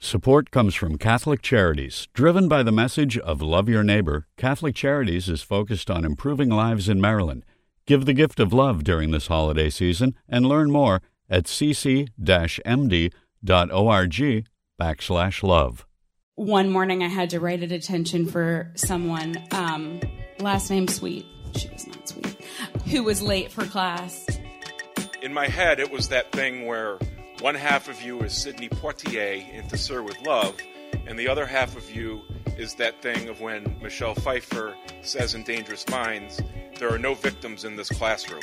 Support comes from Catholic Charities. Driven by the message of love your neighbor, Catholic Charities is focused on improving lives in Maryland. Give the gift of love during this holiday season and learn more at cc-md.org/love. One morning I had to write a detention for someone, last name Sweet, she was not sweet, who was late for class. In my head, it was that thing where one half of you is Sidney Poitier in To Sir with Love, and the other half of you is that thing of when Michelle Pfeiffer says in Dangerous Minds, there are no victims in this classroom.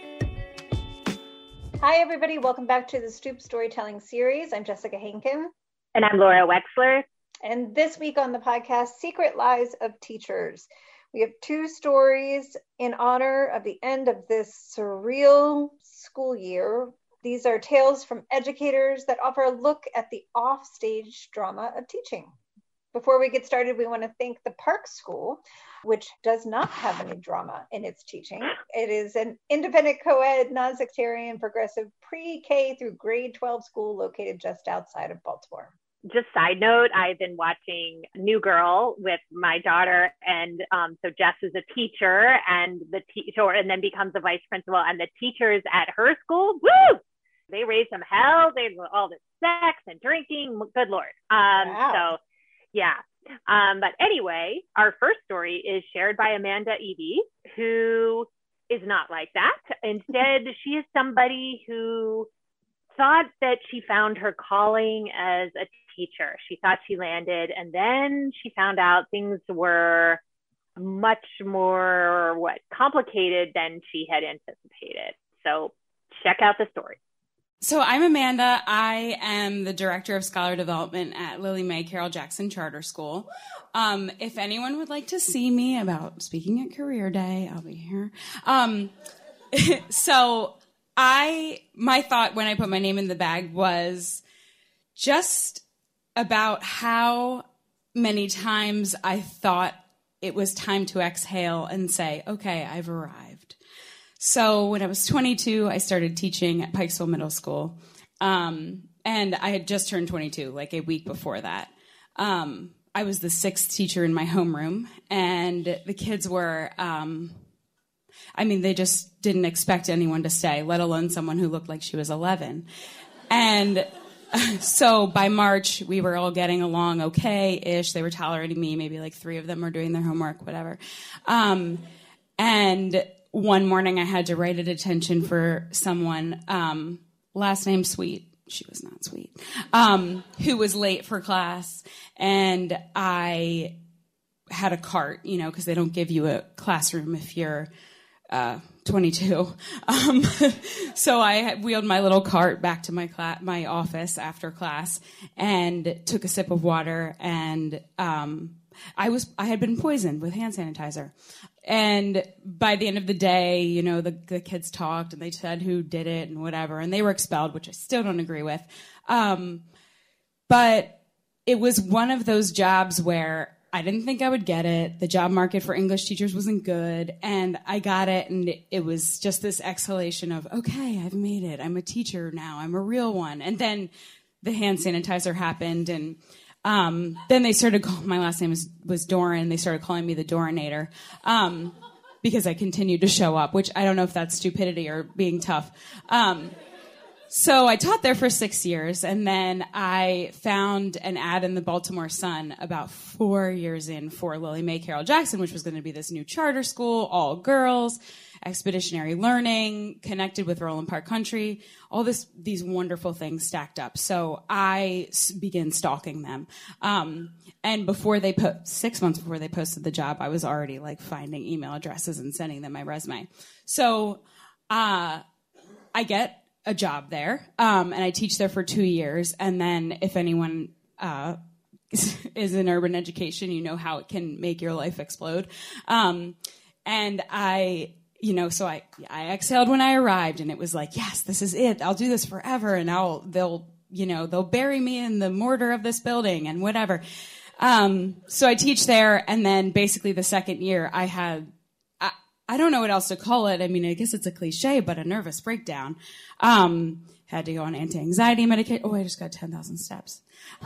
Hi, everybody. Welcome back to the Stoop Storytelling Series. I'm Jessica Henkin. And I'm Laura Wexler. And this week on the podcast, Secret Lives of Teachers. We have two stories in honor of the end of this surreal school year. These are tales from educators that offer a look at the offstage drama of teaching. Before we get started, we want to thank the Park School, which does not have any drama in its teaching. It is an independent, co-ed, non-sectarian, progressive pre-K through grade 12 school located just outside of Baltimore. Just side note, I've been watching New Girl with my daughter, and so Jess is a teacher, and the teacher, and then becomes a vice principal, and the teachers at her school, woo! They raise some hell. They all this sex and drinking. Good Lord. Wow. So, yeah. But anyway, our first story is shared by Amanda Eby, who is not like that. Instead, she is somebody who thought that she found her calling as a teacher. She thought she landed, and then she found out things were much more complicated than she had anticipated. So check out the story. So I'm Amanda. I am the Director of Scholar Development at Lily Mae Carroll Jackson Charter School. If anyone would like to see me about speaking at Career Day, I'll be here. So my thought when I put my name in the bag was just about how many times I thought it was time to exhale and say, okay, I've arrived. So when I was 22, I started teaching at Pikesville Middle School. And I had just turned 22, like a week before that. I was the sixth teacher in my homeroom, and the kids were, they just didn't expect anyone to stay, let alone someone who looked like she was 11. And so by March, we were all getting along okay-ish. They were tolerating me. Maybe like 3 of them were doing their homework, whatever. And one morning I had to write a detention for someone, last name Sweet, she was not sweet, who was late for class. And I had a cart, because they don't give you a classroom if you're 22. So I wheeled my little cart back to my office after class and took a sip of water, and I had been poisoned with hand sanitizer. And by the end of the day, the kids talked and they said who did it and whatever, and they were expelled, which I still don't agree with. But it was one of those jobs where I didn't think I would get it. The job market for English teachers wasn't good, and I got it, and it was just this exhalation of, okay, I've made it. I'm a teacher now. I'm a real one. And then the hand sanitizer happened, and then they started my last name was Doran. They started calling me the Doranator, because I continued to show up, which I don't know if that's stupidity or being tough. So I taught there for 6 years, and then I found an ad in the Baltimore Sun about 4 years in for Lily Mae Carroll Jackson, which was going to be this new charter school, all girls, expeditionary learning, connected with Roland Park Country, all these wonderful things stacked up. So I began stalking them. And 6 months before they posted the job, I was already finding email addresses and sending them my resume. So I get a job there, and I teach there for 2 years. And then if anyone is in urban education, you know how it can make your life explode. And so I exhaled when I arrived, and it was like, yes, this is it. I'll do this forever, and they'll bury me in the mortar of this building and whatever. So I teach there, and then basically the second year I had, I don't know what else to call it. I mean, I guess it's a cliche, but a nervous breakdown. Had to go on anti-anxiety medication. Oh, I just got 10,000 steps.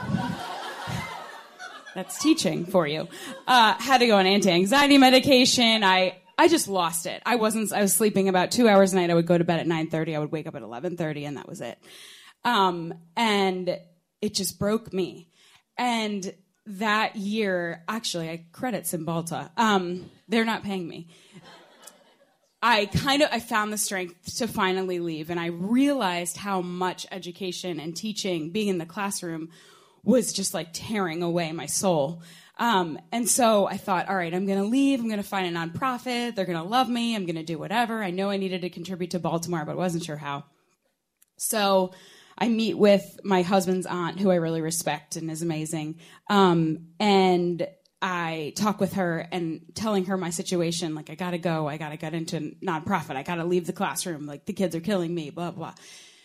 That's teaching for you. Had to go on anti-anxiety medication. I just lost it. I was sleeping about 2 hours a night. I would go to bed at 9:30. I would wake up at 11:30, and that was it. And it just broke me. And that year, actually, I credit Cymbalta. They're not paying me. I found the strength to finally leave, and I realized how much education and teaching, being in the classroom, was just like tearing away my soul. And so I thought, all right, I'm going to leave. I'm going to find a nonprofit. They're going to love me. I'm going to do whatever. I know I needed to contribute to Baltimore, but I wasn't sure how. So I meet with my husband's aunt, who I really respect and is amazing. And I talk with her and telling her my situation, like, I got to go. I got to get into nonprofit. I got to leave the classroom. Like, the kids are killing me, blah, blah.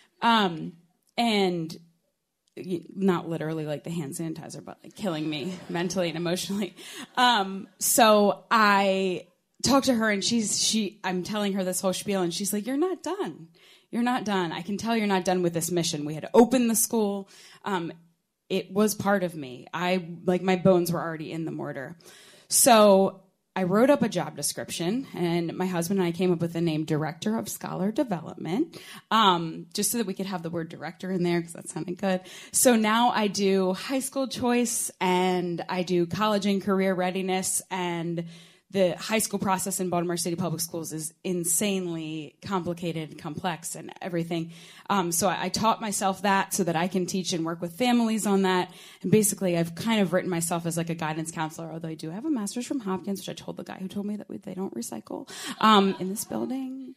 And not literally like the hand sanitizer, but like killing me mentally and emotionally. So I talked to her, and I'm telling her this whole spiel, and she's like, you're not done. You're not done. I can tell you're not done with this mission. We had to open the school. It was part of me. My bones were already in the mortar. So I wrote up a job description, and my husband and I came up with the name Director of Scholar Development, just so that we could have the word director in there, because that sounded good. So now I do high school choice, and I do college and career readiness, and the high school process in Baltimore City Public Schools is insanely complicated, complex, and everything. So I taught myself that so that I can teach and work with families on that. And basically, I've kind of written myself as like a guidance counselor, although I do have a master's from Hopkins, which I told the guy who told me that they don't recycle in this building,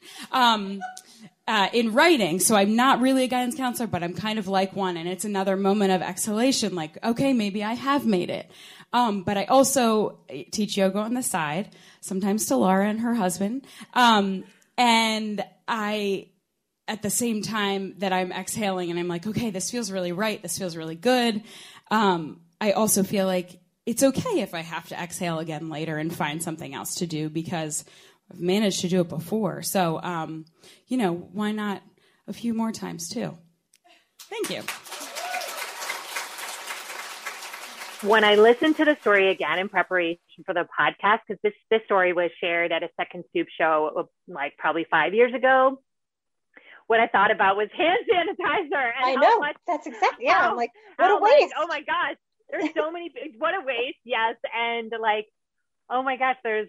in writing. So I'm not really a guidance counselor, but I'm kind of like one. And it's another moment of exhalation, like, okay, maybe I have made it. But I also teach yoga on the side, sometimes to Laura and her husband. And I, at the same time that I'm exhaling and I'm like, okay, this feels really right. This feels really good. I also feel like it's okay if I have to exhale again later and find something else to do, because I've managed to do it before. So, why not a few more times too? Thank you. When I listened to the story again in preparation for the podcast, because this story was shared at a Second Scoop show like probably 5 years ago, what I thought about was hand sanitizer. And I know. That's exactly, yeah. I'm like, what a waste. Like, oh my gosh, there's so many, what a waste, yes. And like, oh my gosh, there's,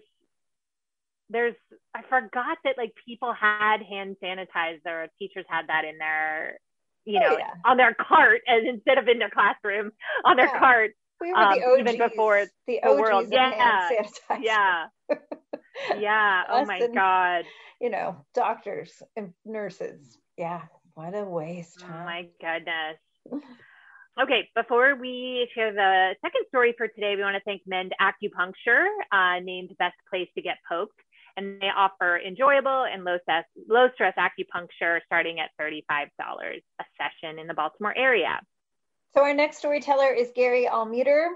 I forgot that like people had hand sanitizer, teachers had that in their, on their cart, as instead of in their classroom, on their cart. We were the OGs, even before the OGs world. Yeah. Hand sanitizer. Yeah. Yeah. Oh my God. Doctors and nurses. Yeah. What a waste. Huh? Oh my goodness. Okay. Before we share the second story for today, we want to thank Mend Acupuncture, named Best Place to Get Poked. And they offer enjoyable and low stress acupuncture starting at $35 a session in the Baltimore area. So our next storyteller is Gary Almuter.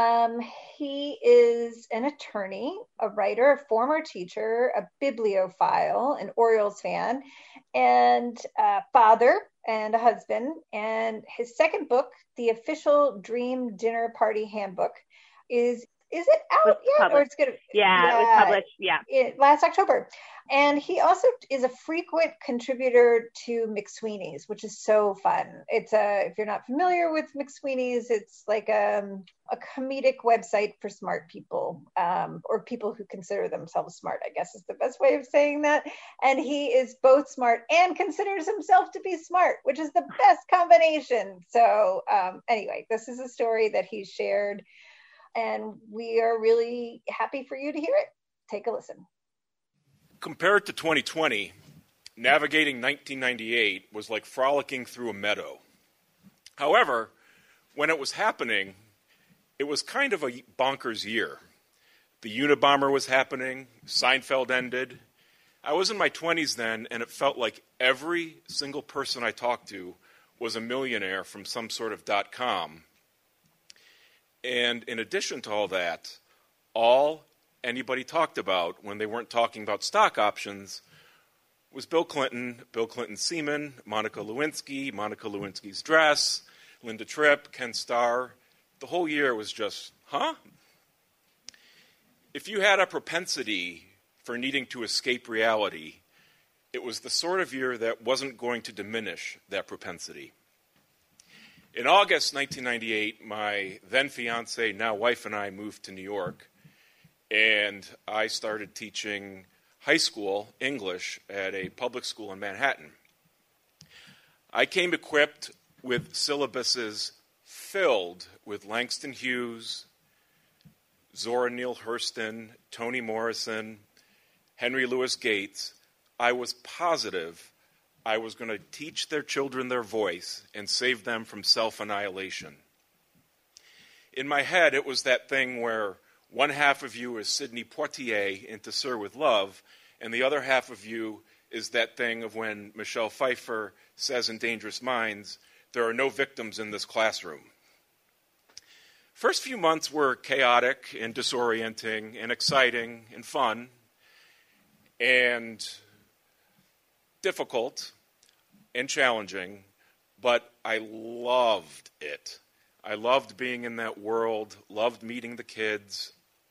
He is an attorney, a writer, a former teacher, a bibliophile, an Orioles fan, and a father and a husband. And his second book, The Official Dream Dinner Party Handbook, is it out yet? Or it's gonna, it was published, last October. And he also is a frequent contributor to McSweeney's, which is so fun. It's if you're not familiar with McSweeney's, it's like a comedic website for smart people, or people who consider themselves smart, I guess is the best way of saying that. And he is both smart and considers himself to be smart, which is the best combination. So anyway, this is a story that he shared, and we are really happy for you to hear it. Take a listen. Compared to 2020, navigating 1998 was like frolicking through a meadow. However, when it was happening, it was kind of a bonkers year. The Unabomber was happening, Seinfeld ended. I was in my 20s then, and it felt like every single person I talked to was a millionaire from some sort of .com. And in addition to all that, all anybody talked about when they weren't talking about stock options was Bill Clinton, Bill Clinton's semen, Monica Lewinsky, Monica Lewinsky's dress, Linda Tripp, Ken Starr. The whole year was just, huh? If you had a propensity for needing to escape reality, it was the sort of year that wasn't going to diminish that propensity. In August 1998, my then fiance, now wife, and I moved to New York, and I started teaching high school English at a public school in Manhattan. I came equipped with syllabuses filled with Langston Hughes, Zora Neale Hurston, Toni Morrison, Henry Louis Gates. I was positive I was going to teach their children their voice and save them from self-annihilation. In my head, it was that thing where one half of you is Sidney Poitier in To Sir with Love, and the other half of you is that thing of when Michelle Pfeiffer says in Dangerous Minds, there are no victims in this classroom. First few months were chaotic and disorienting and exciting and fun and difficult and challenging, but I loved it. I loved being in that world, loved meeting the kids.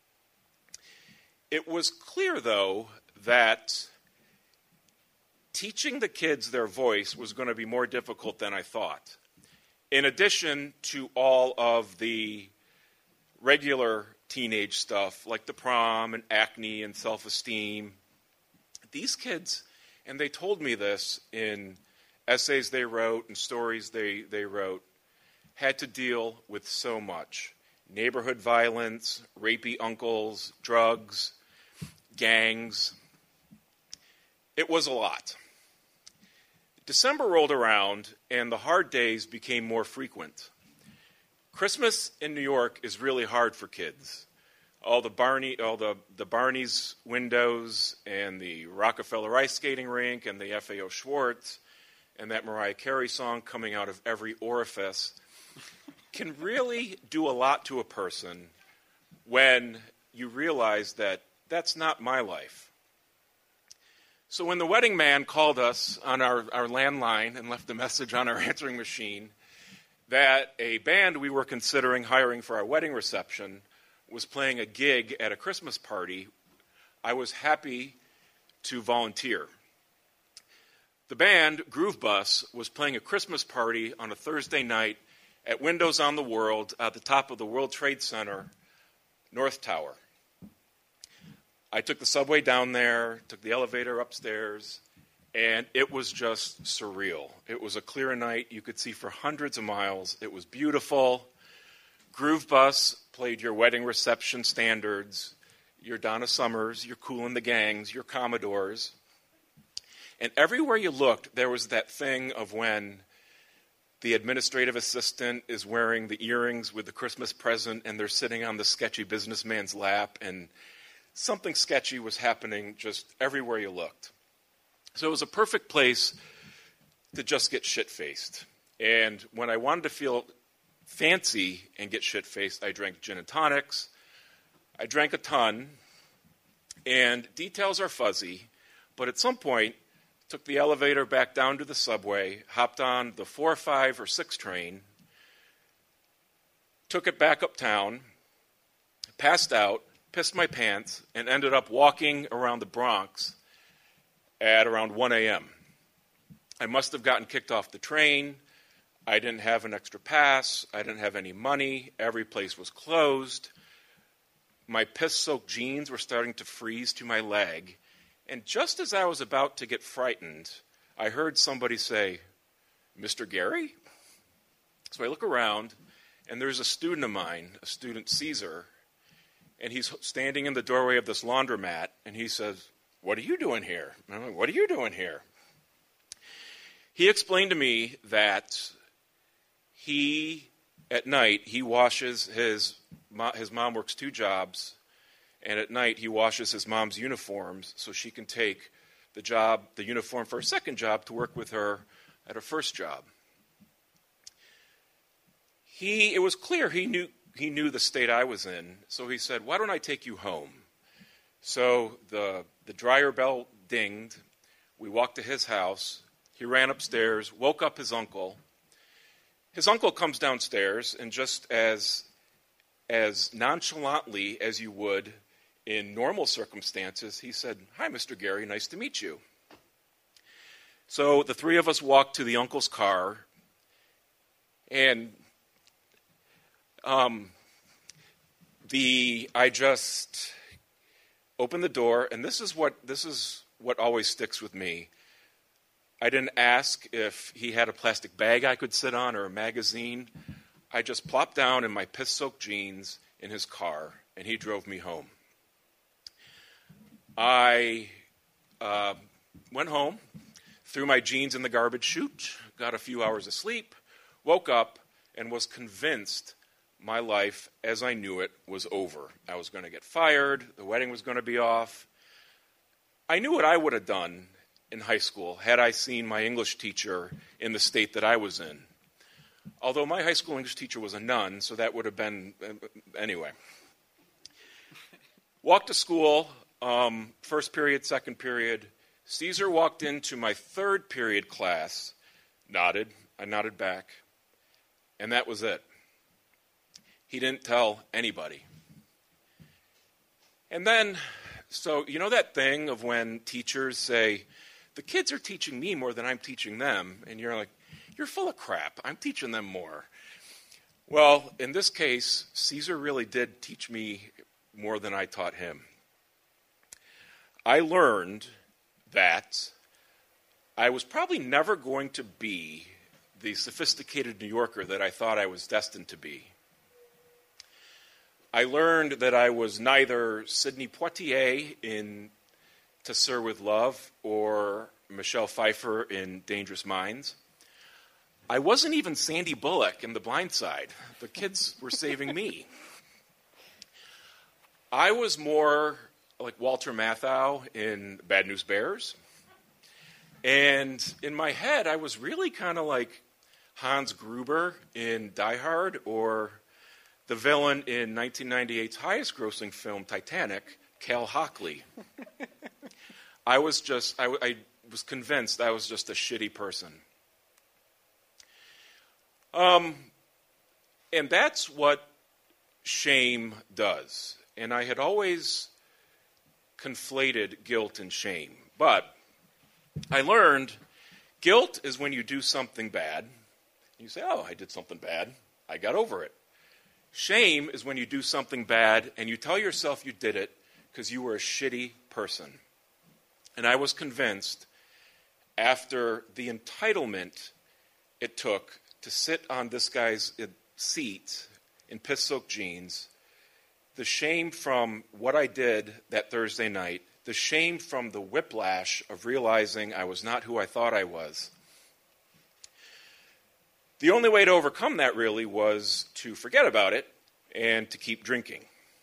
It was clear, though, that teaching the kids their voice was going to be more difficult than I thought. In addition to all of the regular teenage stuff, like the prom and acne and self-esteem, these kids, and they told me this in essays they wrote and stories they wrote, had to deal with so much. Neighborhood violence, rapey uncles, drugs, gangs. It was a lot. December rolled around, and the hard days became more frequent. Christmas in New York is really hard for kids. All the Barney's windows and the Rockefeller ice skating rink and the FAO Schwartz and that Mariah Carey song coming out of every orifice can really do a lot to a person when you realize that that's not my life. So when the wedding man called us on our landline and left a message on our answering machine that a band we were considering hiring for our wedding reception was playing a gig at a Christmas party, I was happy to volunteer. The band, Groove Bus, was playing a Christmas party on a Thursday night at Windows on the World at the top of the World Trade Center, North Tower. I took the subway down there, took the elevator upstairs, and it was just surreal. It was a clear night. You could see for hundreds of miles. It was beautiful. Groove Bus played your wedding reception standards, your Donna Summers, your Kool and the Gangs, your Commodores. And everywhere you looked, there was that thing of when the administrative assistant is wearing the earrings with the Christmas present and they're sitting on the sketchy businessman's lap, and something sketchy was happening just everywhere you looked. So it was a perfect place to just get shit-faced. And when I wanted to feel fancy and get shit-faced, I drank gin and tonics. I drank a ton, and details are fuzzy, but at some point, took the elevator back down to the subway, hopped on the 4, 5, or 6 train, took it back uptown, passed out, pissed my pants, and ended up walking around the Bronx at around 1 a.m. I must have gotten kicked off the train. I didn't have an extra pass. I didn't have any money. Every place was closed. My piss-soaked jeans were starting to freeze to my leg. And just as I was about to get frightened, I heard somebody say, "Mr. Gary?" So I look around, and there's a student of mine, a student Caesar, and he's standing in the doorway of this laundromat, and he says, "What are you doing here?" And I'm like, "What are you doing here?" He explained to me that at night, he washes his mom works 2 jobs, and at night he washes his mom's uniforms so she can take the uniform for her second job to work with her at her first job. It was clear he knew the state I was in, so he said, "Why don't I take you home?" So the dryer bell dinged. We walked to his house. He ran upstairs, woke up his uncle. His uncle comes downstairs, and just as nonchalantly as you would in normal circumstances, he said, "Hi, Mr. Gary, nice to meet you." So the three of us walked to the uncle's car, and I just opened the door, and this is what always sticks with me. I didn't ask if he had a plastic bag I could sit on or a magazine. I just plopped down in my piss-soaked jeans in his car, and he drove me home. I went home, threw my jeans in the garbage chute, got a few hours of sleep, woke up, and was convinced my life as I knew it was over. I was going to get fired. The wedding was going to be off. I knew what I would have done in high school had I seen my English teacher in the state that I was in. Although my high school English teacher was a nun, so that would have been, anyway. Walked to school, first period, second period. Caesar walked into my third period class, nodded. I nodded back, and that was it. He didn't tell anybody. And then, so you know that thing of when teachers say, the kids are teaching me more than I'm teaching them, and you're like, you're full of crap. I'm teaching them more. Well, in this case, Caesar really did teach me more than I taught him. I learned that I was probably never going to be the sophisticated New Yorker that I thought I was destined to be. I learned that I was neither Sidney Poitier in To Sir with Love or Michelle Pfeiffer in Dangerous Minds. I wasn't even Sandy Bullock in The Blind Side. The kids were saving me. I was more like Walter Matthau in Bad News Bears. And in my head, I was really kind of like Hans Gruber in Die Hard, or the villain in 1998's highest-grossing film, Titanic, Cal Hockley. I was convinced I was just a shitty person. And that's what shame does. And I had always conflated guilt and shame. But I learned guilt is when you do something bad. You say, oh, I did something bad. I got over it. Shame is when you do something bad and you tell yourself you did it because you were a shitty person. And I was convinced, after the entitlement it took to sit on this guy's seat in piss-soaked jeans, the shame from what I did that Thursday night, the shame from the whiplash of realizing I was not who I thought I was. The only way to overcome that really was to forget about it and to keep drinking,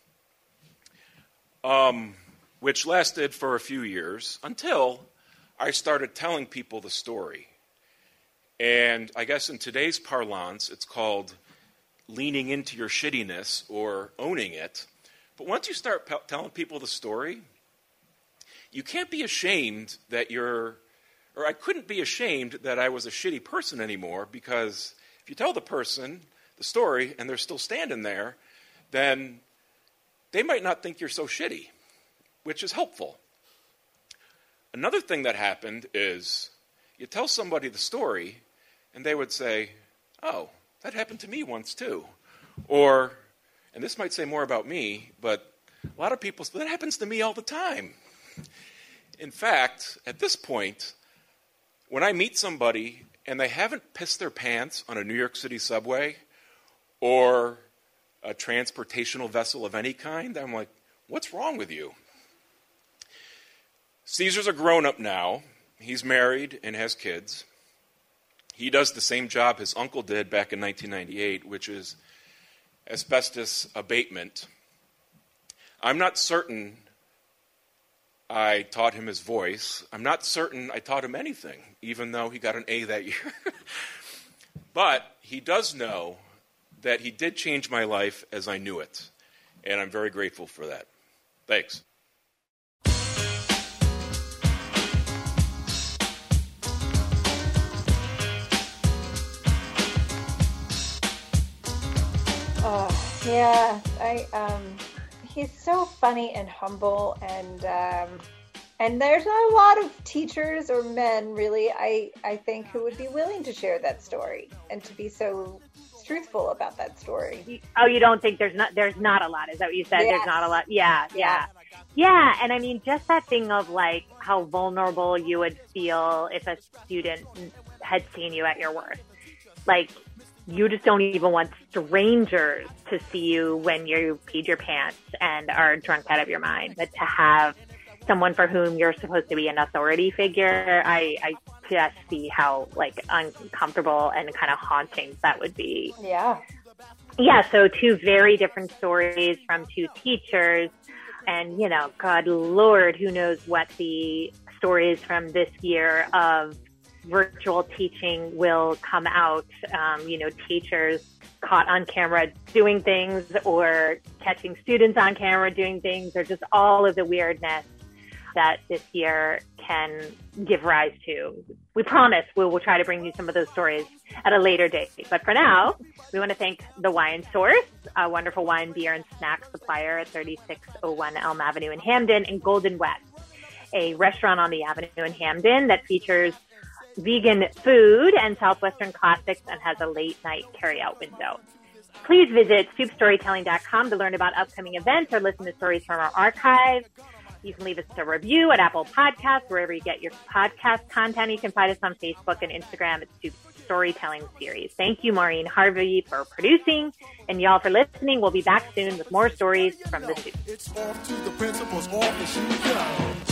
which lasted for a few years until I started telling people the story. And I guess in today's parlance, it's called leaning into your shittiness or owning it. But once you start telling people the story, you can't be ashamed that I couldn't be ashamed that I was a shitty person anymore, because if you tell the person the story and they're still standing there, then they might not think you're so shitty, which is helpful. Another thing that happened is you tell somebody the story and they would say, oh, that happened to me once too. Or, and this might say more about me, but a lot of people say, that happens to me all the time. In fact, at this point, when I meet somebody and they haven't pissed their pants on a New York City subway or a transportational vessel of any kind, I'm like, what's wrong with you? Caesar's a grown-up now. He's married and has kids. He does the same job his uncle did back in 1998, which is asbestos abatement. I'm not certain I taught him his voice. I'm not certain I taught him anything, even though he got an A that year. But he does know that he did change my life as I knew it, and I'm very grateful for that. Thanks. Yeah, he's so funny and humble, and there's not a lot of teachers or men really, I think, who would be willing to share that story and to be so truthful about that story. Oh, you don't think there's not a lot? Is that what you said? Yes. There's not a lot. Yeah. And I mean, just that thing of like how vulnerable you would feel if a student had seen you at your worst. Like, you just don't even want strangers to see you when you peed your pants and are drunk out of your mind. But to have someone for whom you're supposed to be an authority figure, I just see how like uncomfortable and kind of haunting that would be. Yeah. Yeah, so two very different stories from two teachers. And, you know, God Lord, who knows what the stories from this year of virtual teaching will come out. Teachers caught on camera doing things, or catching students on camera doing things, or just all of the weirdness that this year can give rise to. We promise we will try to bring you some of those stories at a later date. But for now, we want to thank The Wine Source, a wonderful wine, beer, and snack supplier at 3601 Elm Avenue in Hamden, and Golden West, a restaurant on the Avenue in Hamden that features vegan food and Southwestern classics and has a late night carryout window. Please visit stoopstorytelling.com to learn about upcoming events or listen to stories from our archive. You can leave us a review at Apple Podcasts, wherever you get your podcast content. You can find us on Facebook and Instagram at Stoop Storytelling Series. Thank you, Maureen Harvey, for producing, and y'all for listening. We'll be back soon with more stories from the Stoop. It's off to the principal's office.